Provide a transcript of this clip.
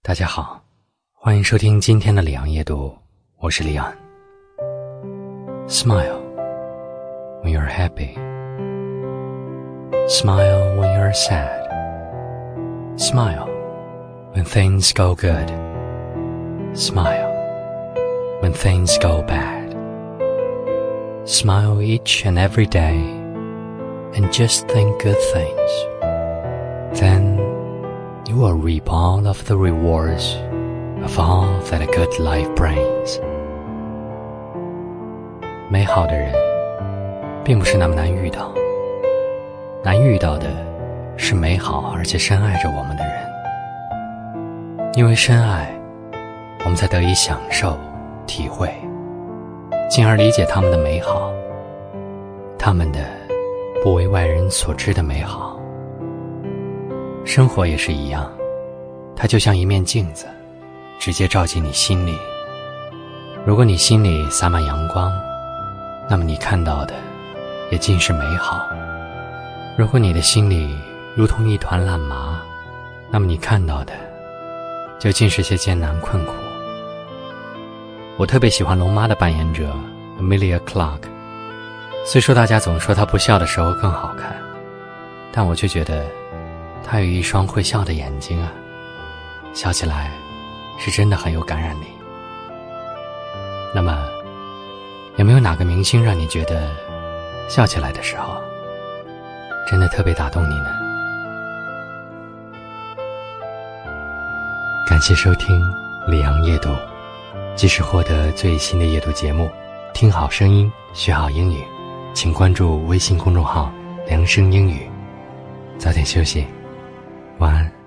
大家好，欢迎收听今天的里昂夜读，我是里昂。Smile when you're happy. Smile when you're sad. Smile when things go good. Smile when things go bad. Smile each and every day and just think good things. Then you will reap all of the rewards of all that a good life brings. 美好的人并不是那么难遇到，难遇到的是美好而且深爱着我们的人。因为深爱，我们才得以享受、体会，进而理解他们的美好，他们的不为外人所知的美好。生活也是一样，它就像一面镜子，直接照进你心里。如果你心里洒满阳光，那么你看到的也尽是美好。如果你的心里如同一团烂麻，那么你看到的就尽是些艰难困苦。我特别喜欢龙妈的扮演者 Emilia Clarke， 虽说大家总说她不笑的时候更好看，但我却觉得她有一双会笑的眼睛啊，笑起来是真的很有感染力。那么有没有哪个明星让你觉得笑起来的时候真的特别打动你呢？感谢收听里昂夜读，即时获得最新的夜读节目，听好声音，学好英语，请关注微信公众号良声英语。早点休息，晚安。